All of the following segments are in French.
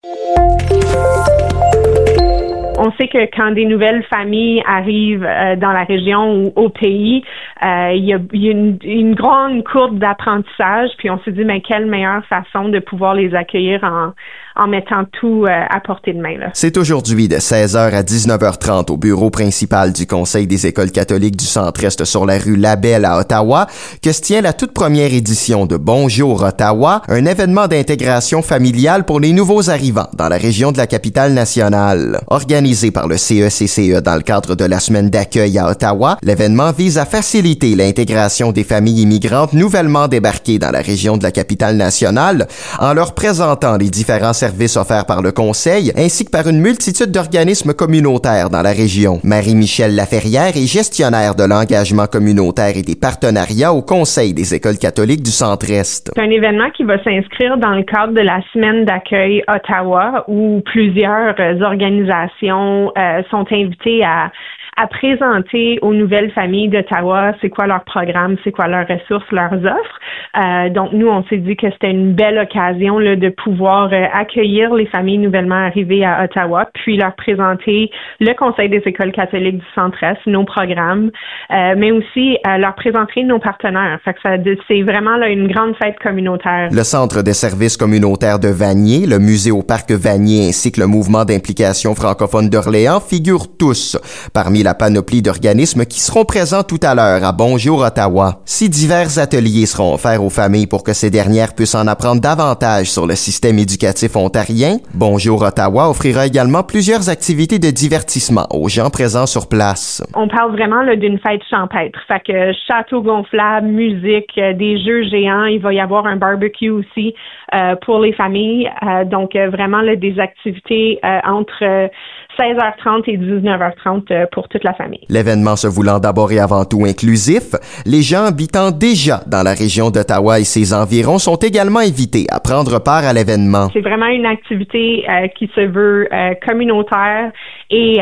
On sait que quand des nouvelles familles arrivent dans la région ou au pays, il y a une grande courbe d'apprentissage. Puis on s'est dit, mais quelle meilleure façon de pouvoir les accueillir en mettant tout à portée de main. Là. C'est aujourd'hui de 16h à 19h30 au bureau principal du Conseil des écoles catholiques du Centre-Est sur la rue Labelle à Ottawa que se tient la toute première édition de Bonjour Ottawa, un événement d'intégration familiale pour les nouveaux arrivants dans la région de la capitale nationale. Organisé par le CECCE dans le cadre de la semaine d'accueil à Ottawa, l'événement vise à faciliter l'intégration des familles immigrantes nouvellement débarquées dans la région de la capitale nationale en leur présentant les différents services offerts par le Conseil ainsi que par une multitude d'organismes communautaires dans la région. Marie-Michelle Laferrière est gestionnaire de l'engagement communautaire et des partenariats au Conseil des écoles catholiques du Centre-Est. C'est un événement qui va s'inscrire dans le cadre de la semaine d'accueil Ottawa où plusieurs organisations sont invitées à présenter aux nouvelles familles d'Ottawa c'est quoi leur programme, c'est quoi leurs ressources, leurs offres. Donc, nous, on s'est dit que c'était une belle occasion là, de pouvoir accueillir les familles nouvellement arrivées à Ottawa, puis leur présenter le Conseil des écoles catholiques du Centre-Est, nos programmes, mais aussi leur présenter nos partenaires. Fait que c'est vraiment là, une grande fête communautaire. Le Centre de services communautaires de Vanier, le Musée au Parc Vanier ainsi que le Mouvement d'implication francophone d'Orléans figurent tous parmi la panoplie d'organismes qui seront présents tout à l'heure à Bonjour Ottawa. Si divers ateliers seront offerts aux familles pour que ces dernières puissent en apprendre davantage sur le système éducatif ontarien, Bonjour Ottawa offrira également plusieurs activités de divertissement aux gens présents sur place. On parle vraiment là, d'une fête champêtre. Fait que château gonflable, musique, des jeux géants, il va y avoir un barbecue aussi pour les familles. Donc vraiment là, des activités entre 16h30 et 19h30 pour toute la famille. L'événement se voulant d'abord et avant tout inclusif, les gens habitant déjà dans la région d'Ottawa et ses environs sont également invités à prendre part à l'événement. C'est vraiment une activité qui se veut communautaire et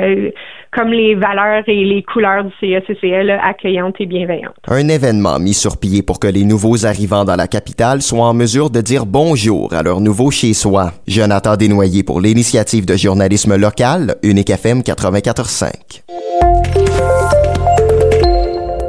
comme les valeurs et les couleurs du CECCE, accueillantes et bienveillantes. Un événement mis sur pied pour que les nouveaux arrivants dans la capitale soient en mesure de dire bonjour à leur nouveau chez-soi. Jonathan Desnoyers pour l'initiative de journalisme local, Unique FM 94.5.